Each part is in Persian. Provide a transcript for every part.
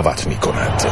دعوت می کند.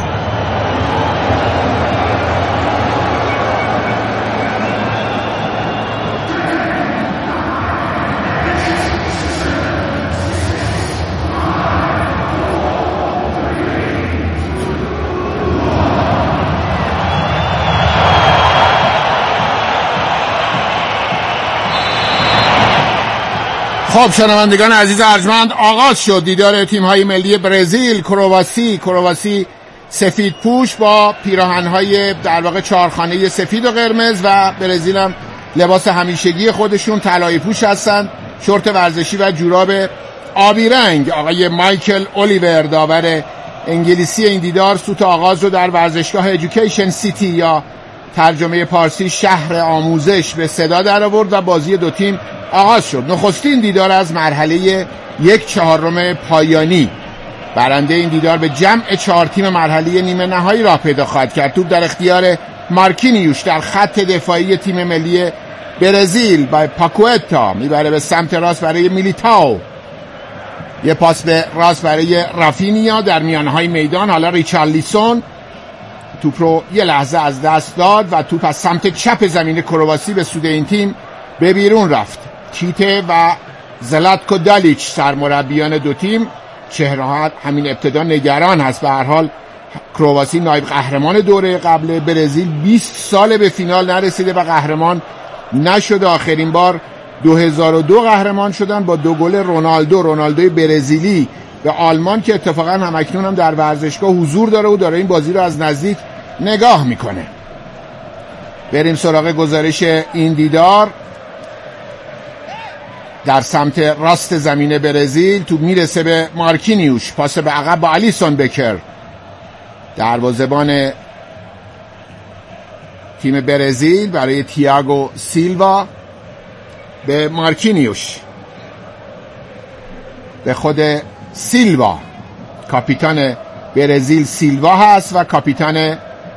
خب شنوندگان عزیز ارجمند، آغاز شد دیدار تیم‌های ملی برزیل. کرواسی سفید پوش با پیراهن‌های در واقع چهارخانه سفید و قرمز و برزیل هم لباس همیشگی خودشون طلایی پوش هستن، شورت ورزشی و جوراب آبی رنگ. آقای مایکل اولیور داور انگلیسی این دیدار سوت آغاز رو در ورزشگاه ادویکیشن سیتی یا ترجمه پارسی شهر آموزش به صدا در آورد و بازی دو تیم آغاز شد. نخستین دیدار از مرحله 1/4 پایانی. برنده این دیدار به جمع 4 تیم مرحله نیمه نهایی راه پیدا خواهد کرد. توپ در اختیار مارکینیوش در خط دفاعی تیم ملی برزیل با پاکوئتا میبره به سمت راست برای میلیتائو. یه پاس به راست برای رافینیا در میانهای میدان. حالا ریچارلیسون توپ رو یه لحظه از دست داد و توپ از سمت چپ زمین کرواسی به سود این تیم به بیرون رفت. تیته و زلاتکو دالیچ سرمربیان دو تیم چهره‌ها همین ابتدا نگران هست. به هر حال کرواسی نایب قهرمان دوره قبل برزیل 20 سال به فینال نرسیده و قهرمان نشده. آخرین بار 2002 قهرمان شدن با 2 گل رونالدوی برزیلی به آلمان که اتفاقا همکنون هم در ورزشگاه حضور داره و داره این بازی رو از نزدیک نگاه میکنه. بریم سراغ گزارش این دیدار. در سمت راست زمین برزیل توپ میرسه به مارکینیوش، پاس به عقب با آلیسون بکر. دروازه‌بان تیم برزیل برای تییاگو سیلوا به مارکینیوش، به خود سیلوا. کاپیتان برزیل سیلوا هست و کاپیتان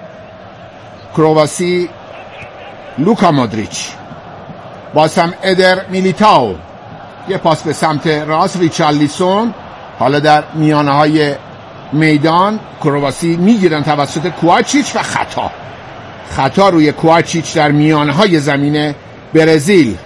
کرواسی لوکا مودریچ. باز هم ادر میلیتائو. یه پاس به سمت راست ریچارلیسون. حالا در میانهای میدان کرواسی میگیرن توسط کوواچیچ و خطا روی کوواچیچ در میانهای زمین برزیل.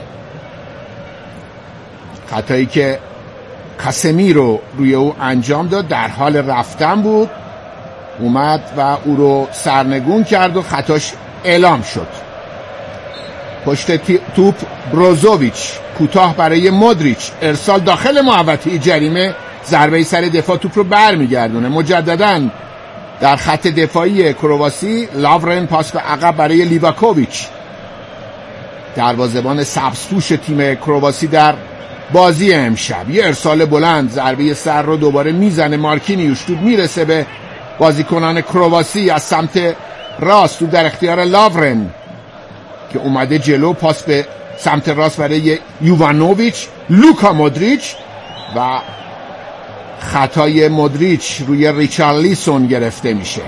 خطایی که کاسمیرو روی او انجام داد، در حال رفتن بود، اومد و او رو سرنگون کرد و خطاش اعلام شد. پشت توپ بروزوویچ کوتاه برای مودریچ، ارسال داخل محوطه جریمه، ضربه سر دفاع توپ رو برمیگردونه. مجدداً در خط دفاعی کرواسی لاورن پاس به عقب برای لیواکوویچ، دروازه‌بان سبزپوش تیم کرواسی در بازی امشب. یه ارسال بلند، ضربه سر رو دوباره میزنه مارکینیوش. توپ میرسه به بازیکنان کرواسی از سمت راست. توپ در اختیار لاورن که اومده جلو، پاس به سمت راست برای یووانوویچ. لوکا مودریچ و خطای مودریچ روی ریچارلیسون گرفته میشه.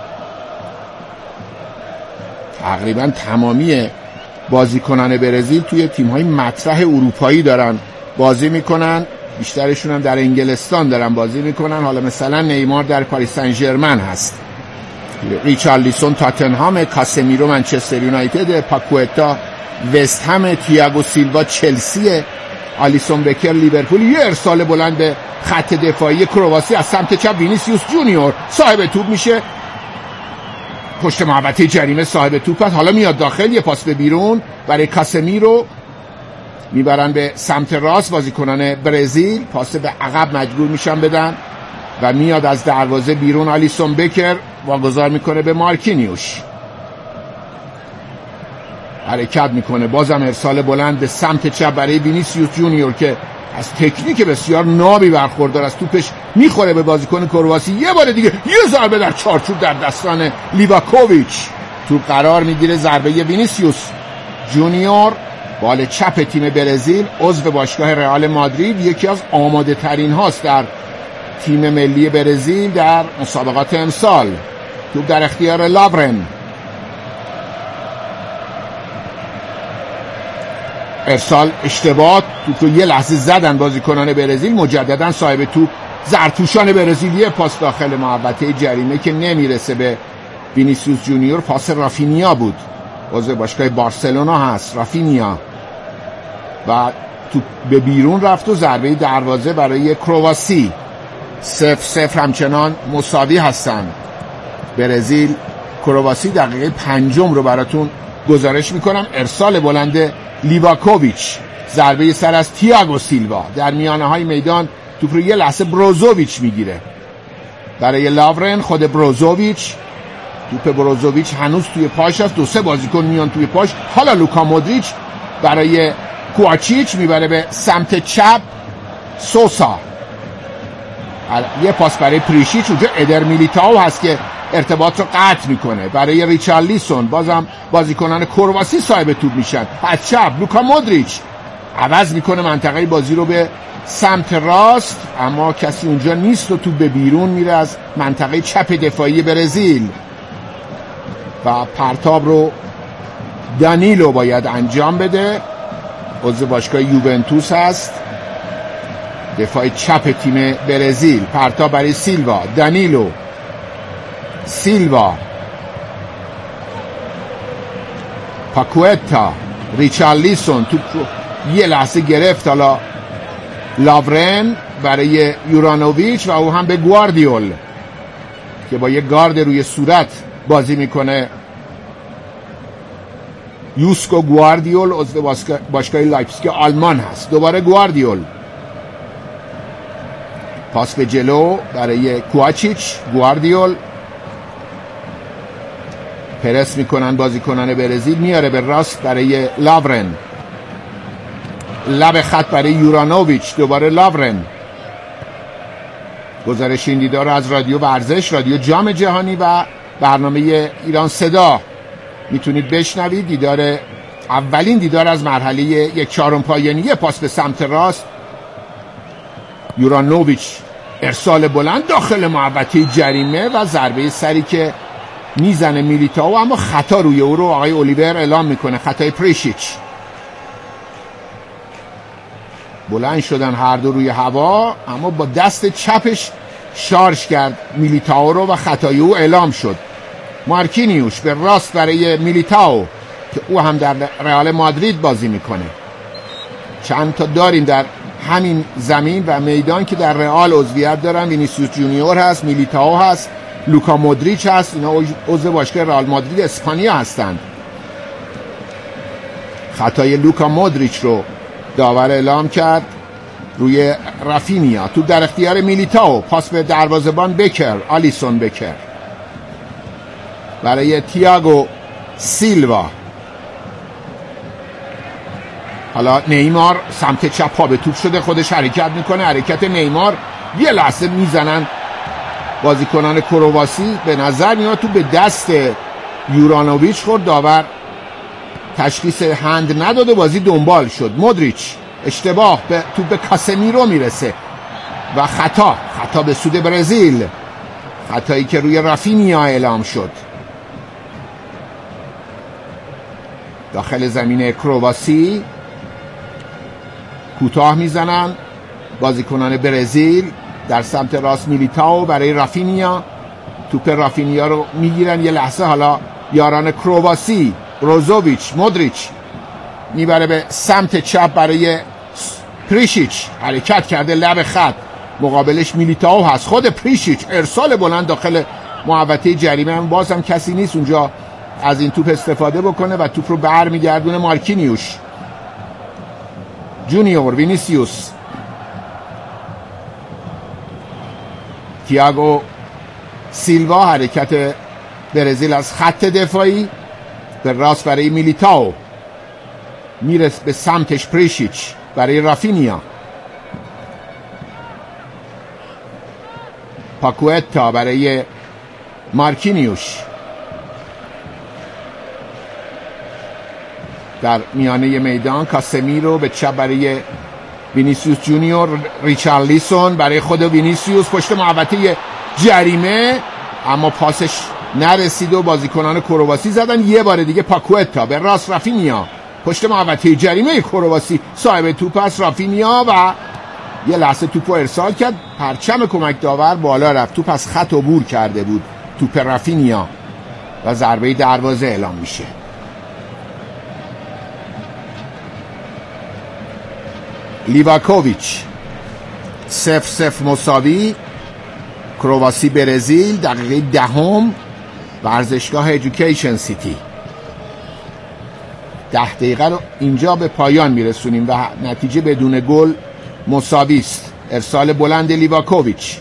تقریبا تمامی بازیکنان برزیل توی تیم‌های مطرح اروپایی دارن بازی میکنن، بیشترشون هم در انگلستان دارن بازی میکنن. حالا مثلا نیمار در پاریس سن ژرمن هست، ریچارلیسون تاتنهام، کاسمیرو منچستر یونایتد، پاکوئتا وست هم، تییاگو سیلوا چلسی، آلیسون بکر لیورپول. یه ارسال بلند به خط دفاعی کرواسی از سمت چپ، وینیسیوس جونیور صاحب توپ میشه، پشت محوطه جریمه صاحب توپ است. حالا میاد داخل، یه پاس به بیرون برای کاسمیرو، میبرن به سمت راست بازیکنان برزیل، پاس به عقب مجبور میشن بدن و میاد از دروازه بیرون. آلیسون بکر واگذار میکنه به مارکینیوش، حرکت میکنه، بازم ارسال بلند به سمت چپ برای وینیسیوس جونیور که از تکنیک بسیار نابی برخوردار از توپش میخوره به بازیکن کرواسی. یه بار دیگه یه ضربه در چارچوب در دستان لیواکوویچ، توپ قرار میگیره، ضربه وینیسیوس جونیور، بال چپ تیم برزیل، عضو باشگاه رئال مادرید، یکی از آماده ترین هاست در تیم ملی برزیل در مسابقات امسال. توپ در اختیار لاورن، ارسال اشتباه، توپ رو یه لحظه زدن بازیکنان برزیل، مجددا صاحب توپ زرتوشان برزیلی پاس داخل محوطه جریمه که نمیرسه به وینیسیوس جونیور، پاس رافینیا بود، عضو باشگاه بارسلونا هست رافینیا، و تو به بیرون رفت و ضربه دروازه برای کرواسی. 0-0 همچنان مساوی هستن. برزیل کرواسی. دقیقه 5 رو براتون گزارش میکنم. ارسال بلند لیواکوویچ، ضربه سر از تییاگو سیلوا، در میانه های میدان توپ رو یه لحظه بروزوویچ میگیره برای لاورن. خود بروزوویچ، توپ بروزوویچ هنوز توی پاش هست، 2-3 بازیکن میان توی پاش. حالا لوکا مودریچ برای کوواچیچ میبره به سمت چپ. سوسا، یه پاس برای پریشیچ، اونجا ادر میلیتائو هست که ارتباط رو قطع میکنه برای ریچارلیسون. بازم بازیکنان کرواسی صاحب توپ میشن. از چپ لوکا مودریچ عوض میکنه منطقه بازی رو به سمت راست، اما کسی اونجا نیست و توپ به بیرون میره از منطقه چپ دفاعی برزیل و پرتاب رو دانیلو باید انجام بده. عضو باشگاه یوونتوس هست، دفاع چپ تیم برزیل. پرتاب برای سیلوا، دانیلو، سیلوا، پاکوئتا، ریچارلیسون. توپ یه لحظه گرفت حالا لاورن برای یورانوویچ و او هم به گواردیول که با یه گارد روی صورت بازی میکنه. یوسکو گواردیول عضو باشگاه لایپزیگ آلمان هست. دوباره گواردیول، پاس به جلو برای کوواچیچ. گواردیول پرس میکنن بازیکنان برزیل، میاره به راست برای لاورن، لب خط برای یورانوویچ. دوباره لاورن. گزارش این دیدار از رادیو ورزش، رادیو جام جهانی و برنامه ایران صدا میتونید بشنوید. دیدار اولین دیدار از مرحله 1/4 پایانی. پاس به سمت راست، یورانوویچ ارسال بلند داخل محوطه جریمه و ضربه سری که میزنه میلیتائو، اما خطا روی او رو آقای اولیور اعلام میکنه، خطای پریشیچ. بلند شدن هر دو روی هوا، اما با دست چپش شارژ کرد میلیتائو رو و خطای او اعلام شد. مارکینیوش به راست برای میلیتائو که او هم در رئال مادرید بازی میکنه. چند تا داریم در همین زمین و میدان که در رئال عضویت دارن. وینیسیوس جونیور هست، میلیتائو هست، لوکا مودریچ هست. اینا عضو باشگاه رئال مادرید اسپانیا هستند. خطای لوکا مودریچ رو داور اعلام کرد روی رافینیا. تو در اختیار میلیتائو. پاس به دروازه‌بان بکر، آلیسون بکر برای تییاگو سیلوا. حالا نیمار سمت چپ پا به توپ شده، خودش حرکت میکنه. حرکت نیمار یه لحظه میزنن بازیکنان کرواسی. به نظر میاد تو به دست یورانوویچ خورد. داور تشخیص هند نداده، بازی دنبال شد. مودریچ اشتباه، به توپ به کاسمیرو میرسه و خطا به سود برزیل. خطایی که روی رافینیا اعلام شد. داخل زمین کرواسی کوتاه میزنن بازیکنان برزیل. در سمت راست میلیتائو برای رافینیا. توپ رافینیا رو میگیرن. یه لحظه حالا یاران کرواسی، بروزوویچ، مودریچ میبره به سمت چپ برای پریشیچ. حرکت کرده لب خط، مقابلش میلیتائو هست. خود پریشیچ ارسال بلند داخل محوطه جریمه. بازم کسی نیست اونجا از این توپ استفاده بکنه و توپ رو برمیگردونه مارکینیوش جونیور. وینیسیوس، تییاگو سیلوا. حرکت برزیل از خط دفاعی به راست برای میلیتائو، میرس به سمتش پریشیچ برای رافینیا. پاکوئتا برای مارکینیوش. در میانه میدان کاسمیرو به چپ برای وینیسیوس جونیور. ریچارلیسون برای خود وینیسیوس پشت محوطه جریمه، اما پاسش نرسید و بازیکنان کرواسی زدن. یه بار دیگه پاکوئتا به راست رافینیا پشت محوطه جریمه. کرواسی صاحب توپ است رافینیا و یه لحظه توپو ارسال کرد، پرچم کمک داور بالا رفت، توپ از خط عبور کرده بود، توپ رافینیا و ضربه دروازه اعلام میشه. لیواکوویچ 0-0 مساوی. کرواسی برزیل دقیقه 10 ورزشگاه ادویکیشن سیتی. 10 دقیقه رو اینجا به پایان میرسونیم و نتیجه بدون گل مساوی است. ارسال بلند لیواکوویچ،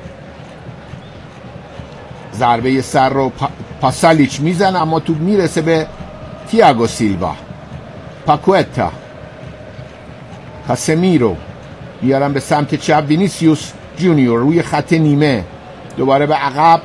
ضربه سر رو پاسالیچ میزنه اما توپ میرسه به تییاگو سیلوا. پاکوتا، کاسمیرو میارن به سمت چپ. وینیسیوس جونیور روی خط نیمه، دوباره به عقب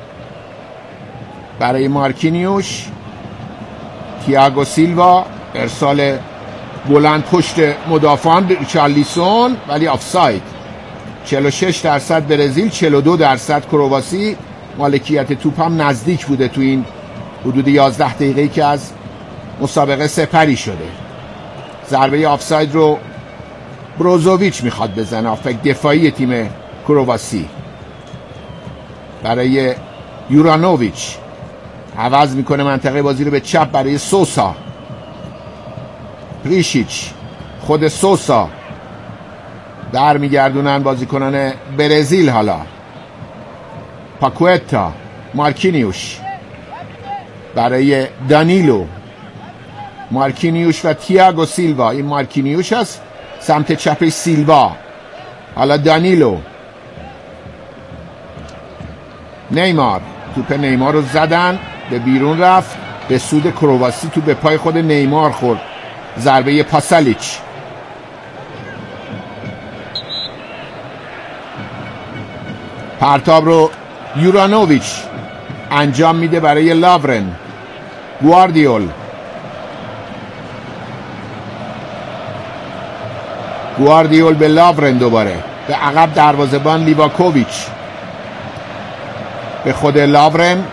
برای مارکینیوش. تییاگو سیلوا، ارسال بلند پشت مدافعان ریچارلیسون ولی آفساید. 46% برزیل، 42% کرواسی. مالکیت توپ هم نزدیک بوده تو این حدود 11 دقیقه‌ای که از مسابقه سپری شده. ضربه آفساید رو بروزوویچ میخواد بزنه، آفک دفاعی تیم کرواسی. برای یورانوویچ عوض میکنه منطقه بازی رو به چپ برای سوسا. پریشیچ، خود سوسا، در میگردونن بازیکنان برزیل. حالا پاکوتا، مارکینیوش برای دانیلو. مارکینیوش و تییاگو سیلوا. این مارکینیوش هست، سمت چپ سیلوا. حالا دانیلو. نیمار، توپ نیمار رو زدن، به بیرون رفت، به سود کرواسی. توپ به پای خود نیمار خورد. ضربه پاسالیچ. پرتاب رو یورانوویچ انجام میده برای لاورن. گواردیول به لاورن، دوباره به عقب دروازه‌بان لیواکوویچ، به خود لاورن.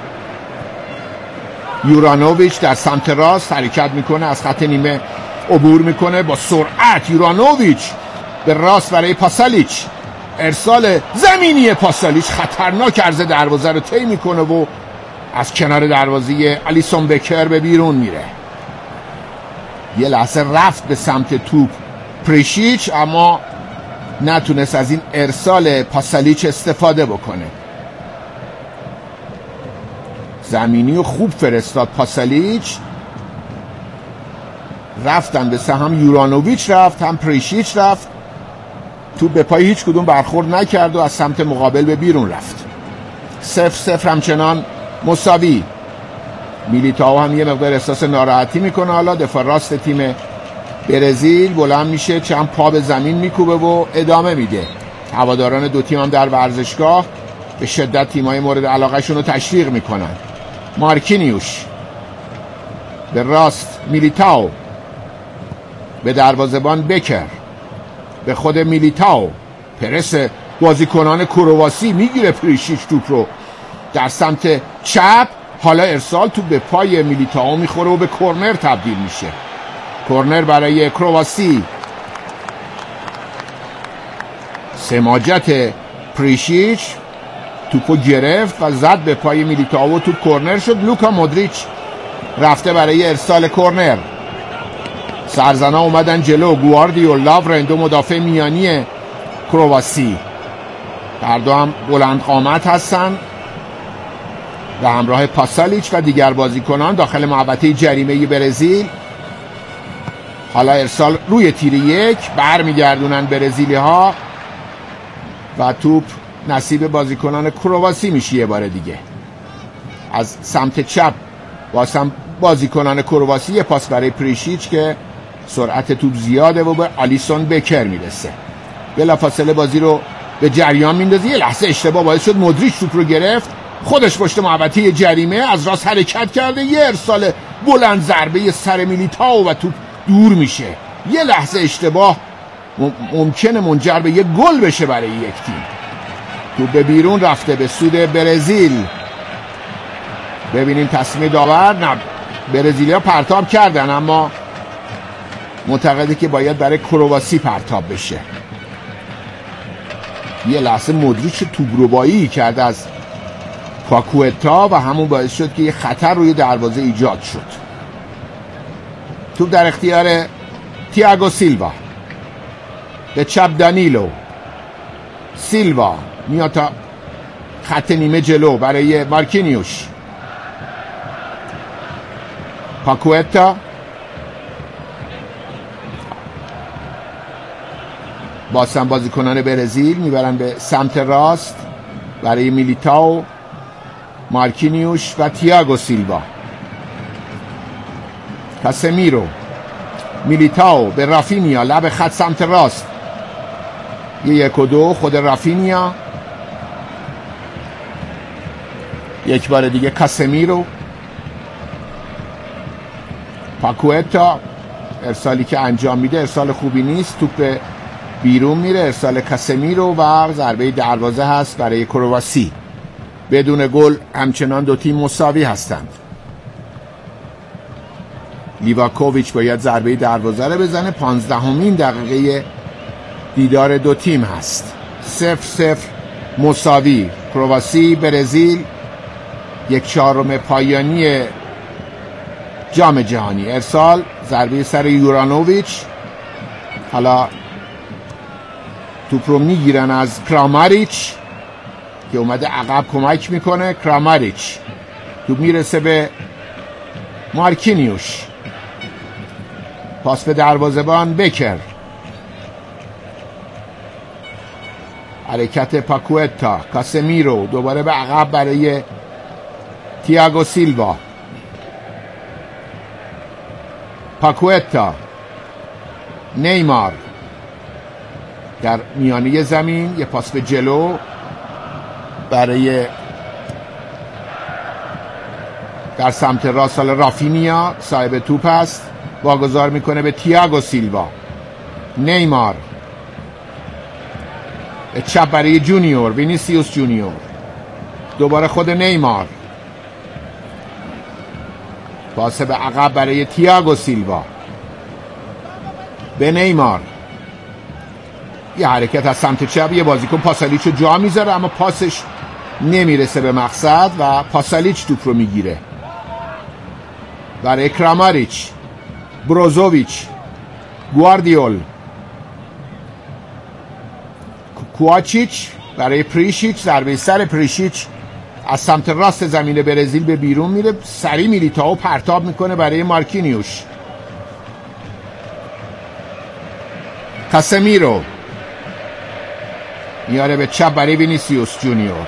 یورانوویچ در سمت راست حرکت میکنه، از خط نیمه عبور میکنه با سرعت. یورانوویچ به راست برای پاسالیچ، ارسال زمینی پاسالیچ خطرناک عرض دروازه رو طی میکنه و از کنار دروازه آلیسون بکر به بیرون میره. یه لحظه رفت به سمت توپ پریشیچ اما نتونست از این ارسال پاسالیچ استفاده بکنه. زمینی و خوب فرستاد پاسالیچ. رفتن به هم یورانوویچ رفت هم پریشیچ رفت. توپ به پای هیچ کدوم برخورد نکرد و از سمت مقابل به بیرون رفت. 0-0 همچنان مساوی. میلیتائو هم یه مقدار احساس ناراحتی میکنه. حالا دفاع راست تیم برزیل بلند میشه، چند پا به زمین میکوبه و ادامه میده. هواداران دو تیم هم در ورزشگاه به شدت تیمای مورد علاقه شون رو تشویق میکنن. مارکینیوش به راست، میلیتائو به دروازه‌بان بکر، به خود میلیتائو. پرس بازیکنان کرواسی، میگیره پریشیچ توپ رو در سمت چپ. حالا ارسال توپ به پای میلیتائو میخوره و به کورنر تبدیل میشه. کورنر برای کرواسی. سماجت پریشیچ توپو گرفت و زد به پای میلیتائو. توپ کورنر شد. لوکا مودریچ رفته برای ارسال کورنر. سرزنا اومدن جلو. گواردیول، لاورن، دو مدافع میانی کرواسی، هر دو هم بلند قامت هستن و همراه پاسالیچ و دیگر بازیکنان داخل محوطه جریمه برزیل. حالا ارسال روی تیر 1 برمیگردونن برزیلی ها و توپ نصیب بازیکنان کرواسی میشه. یه بار دیگه از سمت چپ واسم بازیکنان کرواسی، یه پاس برای پریشیچ که سرعت توپ زیاده و به آلیسون بکر میرسه. بلافاصله بازی رو به جریان میندازه. یه لحظه اشتباه باعث شد مودریچ توپ رو گرفت، خودش پشت محوطه جریمه از راست حرکت کرده. یه ارسال بلند، ضربه سر میلیتائو و توپ دور میشه. یه لحظه اشتباه ممکنه منجر به یه گل بشه برای یک تیم. توپ به بیرون رفته به سود برزیل. ببینیم تصمیم داور. نه، برزیلیا پرتاب کردن اما معتقده که باید برای کرواسی پرتاب بشه. یه لحظه مودریچ توپربایی کرد از پاکوتا و همون باعث شد که یه خطر روی دروازه ایجاد شد. توپ در اختیار تییاگو سیلوا، به چپ دانیلو. سیلوا میاد تا خط نیمه جلو برای مارکینیوش. پاکوتا بازم بازیکنان برزیل میبرن به سمت راست برای میلیتائو، مارکینیوش و تییاگو سیلوا. کاسمیرو، میلیتائو به رافینیا، لب خط سمت راست. 1-2 خود رافینیا. یک بار دیگه کاسمیرو. پاکوتا، ارسالی که انجام میده ارسال خوبی نیست، توپ بیرون میره. ارسال کاسمیرو و ضربه دروازه هست برای کرواسی. بدون گل همچنان دو تیم مساوی هستند. لیواکوویچ باید ضربه دروازه رو بزنه. 15مین دقیقه دیدار دو تیم هست. 0-0 مساوی. کرواسی برزیل، 1/4 پایانی جام جهانی. ارسال ضربه سر یورانوویچ. حالا توپ رو میگیرن از کراماریچ که اومده عقب کمک میکنه. کراماریچ، توپ میرسه به مارکینیوش. پاس به دروازه‌بان بکر. حرکت پاکوتا. کاسمیرو دوباره به عقب برای تییاگو سیلوا. پاکوتا، نیمار در میانه زمین، یه پاس به جلو برای در سمت راست. حالا رافینیا صاحب توپ است، واگذار میکنه به تییاگو سیلوا. نیمار چپ برای جونیور، وینیسیوس جونیور. دوباره خود نیمار، پاس به عقب برای تییاگو سیلوا. به نیمار، یه حرکت از سمت چپ، یه بازیکن پاسالیچو جا میذاره اما پاسش نمیرسه به مقصد و پاسالیچ توپ رو میگیره. برای کراماریچ، بروزوویچ، گواردیول، کوواچیچ برای پریشیچ. ضربه سر پریشیچ از سمت راست زمین برزیل به بیرون میره. سری میلیتائو پرتاب میکنه برای مارکینیوش. کاسمیرو میاره به چپ برای وینیسیوس جونیور.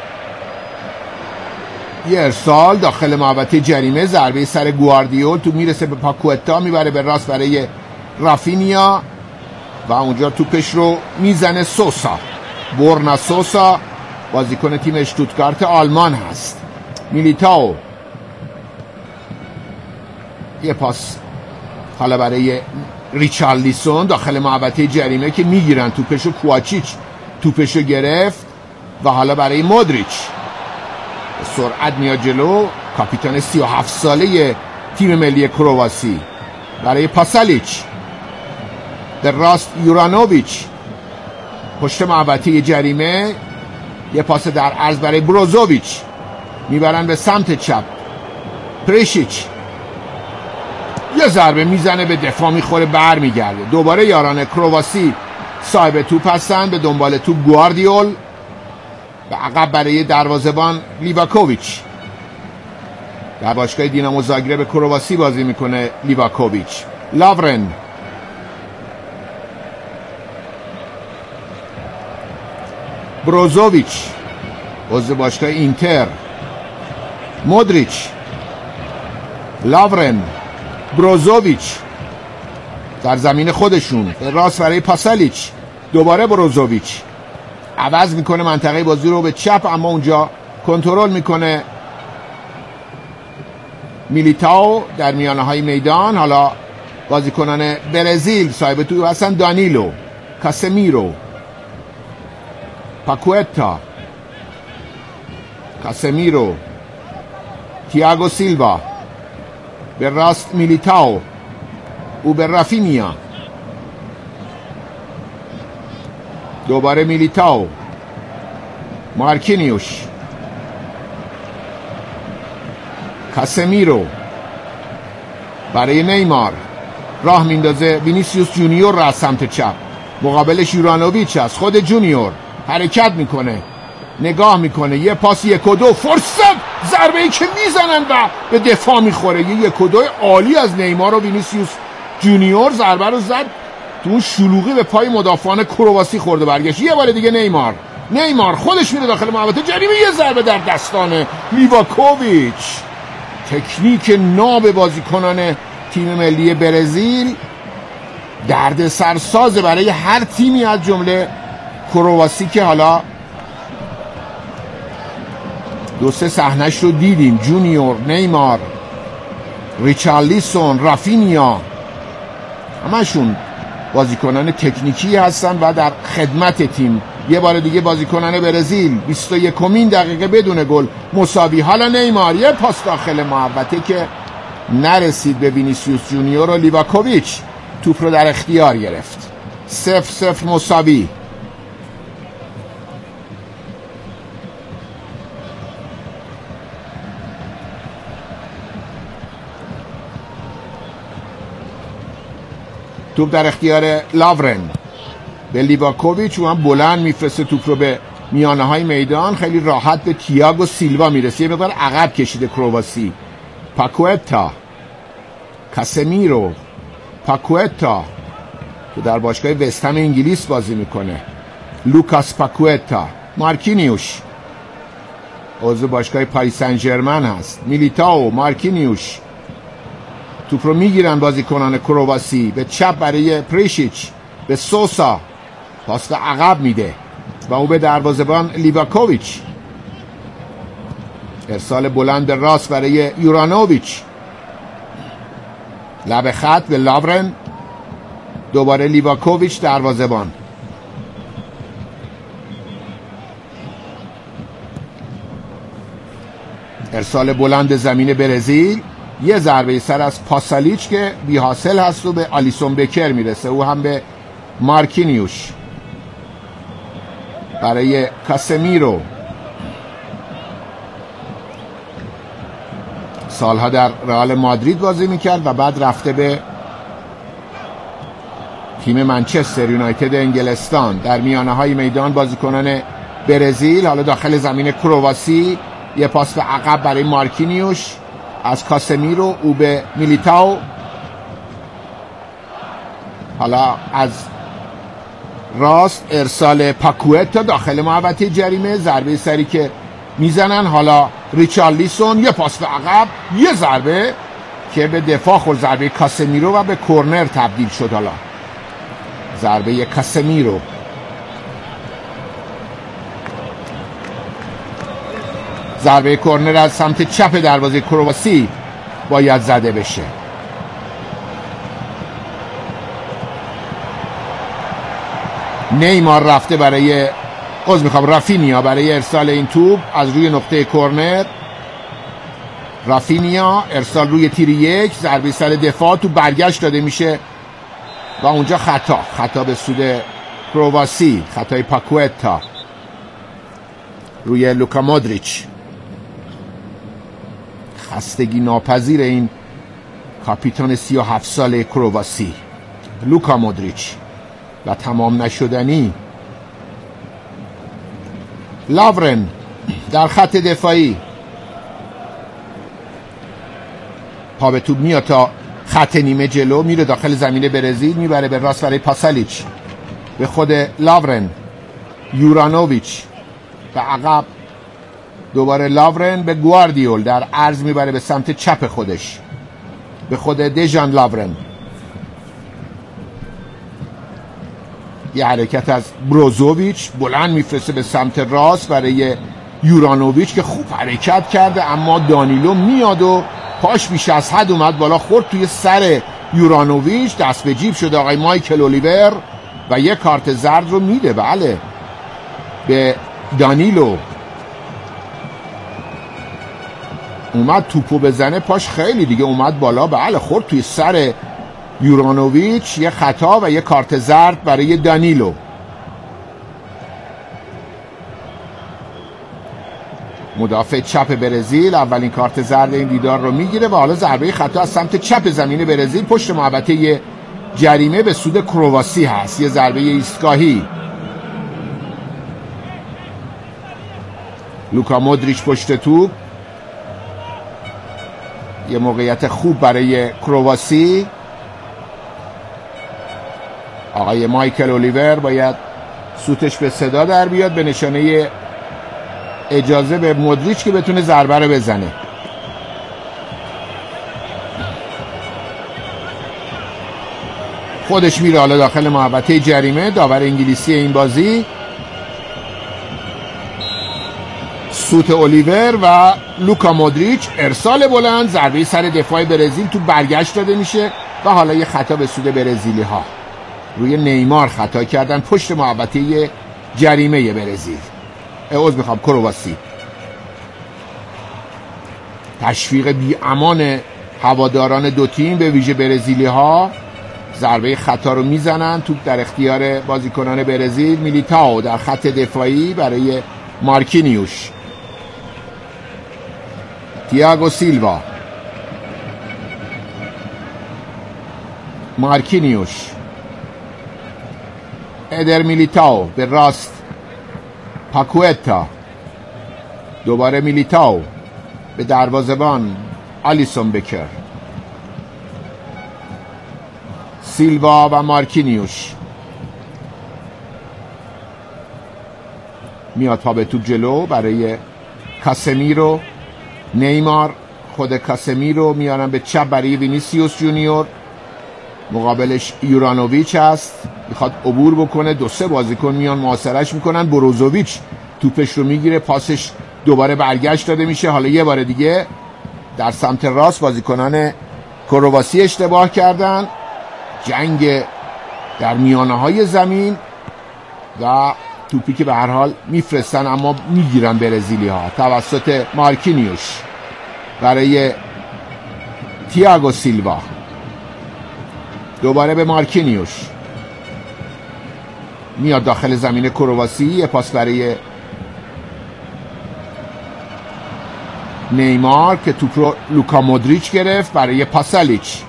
یه ارسال داخل محوطه جریمه. ضربه سر گواردیول، تو میرسه به پاکوتا، میبره به راست برای رافینیا و اونجا توپش رو میزنه سوسا. بورنا سوسا، بازیکن تیم اشتوتگارت آلمان هست. میلیتائو، یه پاس حالا برای ریچارلیسون داخل محوطه جریمه که میگیرن توپشو. کوواچیچ توپشو گرفت و حالا برای مودریچ سرعت میاد جلو. کاپیتان 37 ساله تیم ملی کرواسی. برای پاسالیچ، در راست یورانوویچ، پشت محوطه جریمه، یه پاس در عرض برای بروزوویچ، میبرن به سمت چپ. پریشیچ یه ضربه میزنه به دفاع، میخوره، بر میگرده. دوباره یاران کرواسی صاحب توپ هستن. به دنبال توپ گواردیول، به عقب برای دروازه‌بان لیواکوویچ. در باشگاه دینامو زاگرب کرواسی بازی میکنه لیواکوویچ. لاورن، بروزوویچ عضو باشگاه اینتر. مودریچ، لاورن، بروزوویچ در زمین خودشون. راست برای پاسالیچ. دوباره بروزوویچ عوض میکنه منطقه بازی رو به چپ، اما اونجا کنترل میکنه میلیتائو در میانه های میدان. حالا بازیکنان برزیل صاحب توپ هستن. دانیلو، کاسمیرو، پاکوتا، کاسمیرو، تییاگو سیلوا. به راست میلیتائو، او به رافینیا. دوباره میلیتائو، مارکینیوش، کاسمیرو برای نیمار، راه میندازه وینیسیوس جونیور را از سمت چپ، مقابلش یورانوویچ است. خود جونیور حرکت میکنه، نگاه میکنه، یه پاس 1 و 2، فرصت، ضربه ای که میزنن و به دفاع میخوره. یه 1 و 2 عالی از نیمار و وینیسیوس جونیور، ضربه رو زد تو اون شلوغی به پای مدافعان کرواسی خورده، برگشت. یه بار دیگه نیمار خودش میره داخل محوطه جریمه، یه ضربه در دستان لیواکوویچ. تکنیک ناب بازیکنان تیم ملی برزیل درد سرساز برای هر تیمی از جمله کرواسی که حالا 2-3 صحنه‌اش رو دیدیم. جونیور، نیمار، ریچارلیسون، رافینیا، همشون بازیکنان تکنیکی هستن و در خدمت تیم. یه بار دیگه بازیکنان برزیل 21مین دقیقه بدون گل مساوی. حالا نیمار یه پاس داخل محوطه که نرسید به وینیسیوس جونیور و لیواکوویچ توپ رو در اختیار گرفت. 0-0 مساوی. توپ در اختیار لاورن به لیواکوویچ، و هم بلند میفرسته توپ رو به میانه های میدان. خیلی راحت به تییاگو سیلوا میرسه، یه مقدار عقب کشیده کرواسی. پاکوتا، کاسمیرو، پاکوتا که در باشگاه وستهم انگلیس بازی میکنه، لوکاس پاکوتا، مارکینیوش عضو باشگاه پاریس سن ژرمن هست، میلیتائو، مارکینیوش. توپ رو میگیرن بازیکنان کرواسی، به چپ برای پریشیچ، به سوسا، پاس به عقب میده و او به دروازه‌بان لیواکوویچ. ارسال بلند به راست برای یورانوویچ، لب خط به لاورن، دوباره لیواکوویچ دروازه‌بان. ارسال بلند زمین برزیل، یه ضربه سر از پاسالیچ که بی حاصل هست و به آلیسون بکر میرسه، او هم به مارکینیوش برای کاسمیرو. سالها در رئال مادرید بازی میکرد و بعد رفته به تیم منچستر یونایتد انگلستان. در میانه های میدان بازیکنان برزیل، حالا داخل زمین کرواسی، یه پاس به عقب برای مارکینیوش از کاسمیرو، او به میلیتائو. حالا از راست ارسال پاکوتا داخل محوطه جریمه، ضربه سری که میزنن. حالا ریچارلیسون، یه پاس به عقب، یه ضربه که به دفاع خورد، ضربه کاسمیرو و به کورنر تبدیل شد. حالا ضربه کاسمیرو. ضربه کورنر از سمت چپ دروازه کرواسی باید زده بشه. نیمار رفته برای رافینیا برای ارسال این توپ از روی نقطه کورنر. رافینیا ارسال روی تیر 1، ضربه سر دفاع، تو برگشت داده میشه و اونجا خطا به سود کرواسی، خطای پاکوتا روی لوکا مودریچ. خستگی ناپذیر این کاپیتان 37 ساله کرواسی، لوکا مودریچ، و تمام نشدنی. لاورن در خط دفاعی، پا به توپ میاد تا خط نیمه جلو، میره داخل زمین برزیل، میبره به راست برای پاسالیچ، به خود لاورن، یورانوویچ به عقب، دوباره لاورن به گواردیول، در عرض میبره به سمت چپ خودش، به خود دژان لاورن. یه حرکت از بروزوویچ، بلند میفرسته به سمت راست برای یورانوویچ که خوب حرکت کرده، اما دانیلو میاد و پاش بیش از حد اومد بالا، خورد توی سر یورانوویچ، دست به جیب شده آقای مایکل اولیور و یه کارت زرد رو میده. بله، به دانیلو. اومد توپو بزنه، پاش خیلی دیگه اومد بالا، بله، خورد توی سر یورانوویچ. یه خطا و یه کارت زرد برای دانیلو. مدافع چپ برزیل اولین کارت زرد این دیدار رو میگیره و حالا ضربه خطا از سمت چپ زمین برزیل پشت محوطه جریمه به سود کرواسی هست. یه ضربه ایستگاهی. لوکا مودریچ پشت توپ، یه موقعیت خوب برای کرواسی. آقای مایکل اولیور باید سوتش به صدا در بیاد به نشانه اجازه به مودریچ که بتونه ضربه رو بزنه. خودش میره حالا داخل محوطه جریمه. داور انگلیسی این بازی سوت اولیور و لوکا مودریچ. ارسال بلند، ضربه سر دفاع برزیل تو برگشت داده میشه و حالا یه خطا به سود برزیلی ها. روی نیمار خطا کردن پشت محوطه جریمه برزیل. کرواسی. تشویق بی امان هواداران دو تیم به ویژه برزیلی ها. ضربه خطا رو میزنن. توپ در اختیار بازیکنان برزیل. میلیتائو در خط دفاعی برای مارکینیوش. تییاگو سیلوا. مارکینیوش. ادر میلیتائو به راست. پاکوئتا. دوباره میلیتائو به دروازه‌بان آلیسون بکر. سیلوا و مارکینیوش. میاد پا به توپ جلو برای کاسمیرو. نیمار، خود کاسمیرو میارن به چپ برای وینیسیوس جونیور. مقابلش یورانوویچ هست، میخواد عبور بکنه. 2-3 بازیکن میان محاصرش میکنن. بروزوویچ توپش رو میگیره، پاسش دوباره برگشت داده میشه. حالا یه بار دیگه در سمت راست بازیکنان کرواسی اشتباه کردن. جنگ در میانه های زمین و توپی که به هر حال میفرستن اما میگیرن برزیلی ها توسط مارکینیوش برای تییاگو سیلوا. دوباره به مارکینیوش. میاد داخل زمین کرواسی. یه پاس برای نیمار که توپ رو لوکا مودریچ گرفت برای پاسالیچ.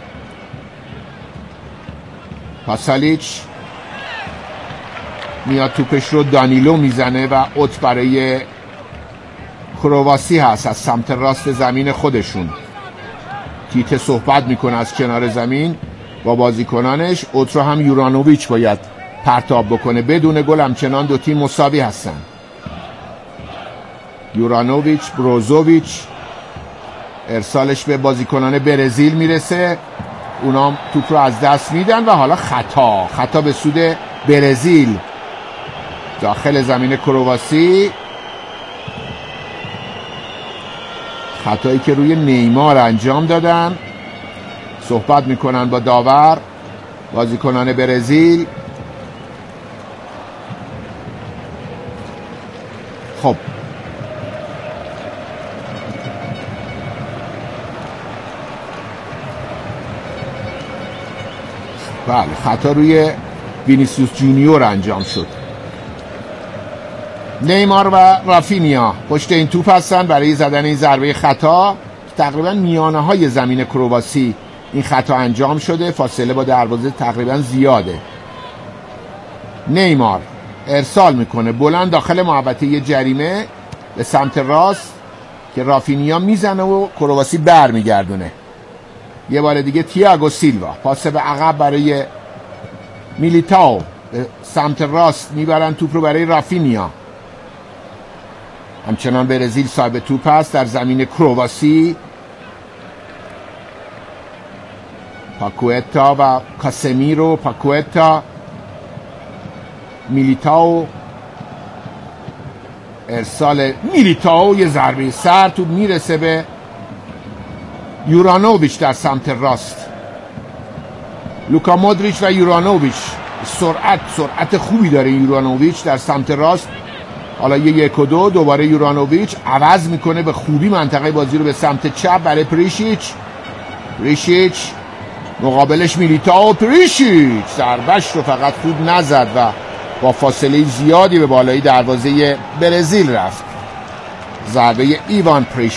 پاسالیچ میاد توپش رو دانیلو میزنه و اوت برای کرواسی هست از سمت راست زمین خودشون. تیته صحبت میکنه از کنار زمین با بازیکنانش. اوت رو هم یورانوویچ باید پرتاب بکنه. بدون گل همچنان دو تیم مساوی هستن. یورانوویچ، بروزوویچ. ارسالش به بازیکنان برزیل میرسه. اونا توپ رو از دست میدن و حالا خطا به سود برزیل داخل زمین کرواسی. خطایی که روی نیمار انجام دادن. صحبت میکنن با داور بازیکنان برزیل. خب بله، خطا روی وینیسیوس جونیور انجام شد. نیمار و رافینیا پشت این توپ هستن برای زدن این ضربه خطا. تقریبا میانه های زمین کرواسی این خطا انجام شده. فاصله با دروازه تقریبا زیاده. نیمار ارسال میکنه بلند داخل محوطه جریمه به سمت راست که رافینیا میزنه و کرواسی بر میگردونه. یه بار دیگه تییاگو سیلوا. پاس به عقب برای میلیتائو. به سمت راست میبرن توپ رو برای رافینیا. همچنان برزیل صاحب توپ است در زمین کرواسی. پاکوئتا و کاسمیرو. پاکوئتا، میلیتائو. ارسال میلیتائو، یه ضربه سر. توپ میرسه به یورانوویچ در سمت راست. لوکا مودریچ و یورانوویچ. سرعت خوبی داره یورانوویچ در سمت راست. حالا 1-2 دوباره یورانوویچ عوض میکنه به خوبی منطقه بازی رو به سمت چپ برای پریشیچ. مقابلش میلیتائو. پریشیچ ضربه‌اش رو فقط خوب نزد و با فاصله زیادی به بالای دروازه برزیل رفت. ضربه ایوان پریشیچ.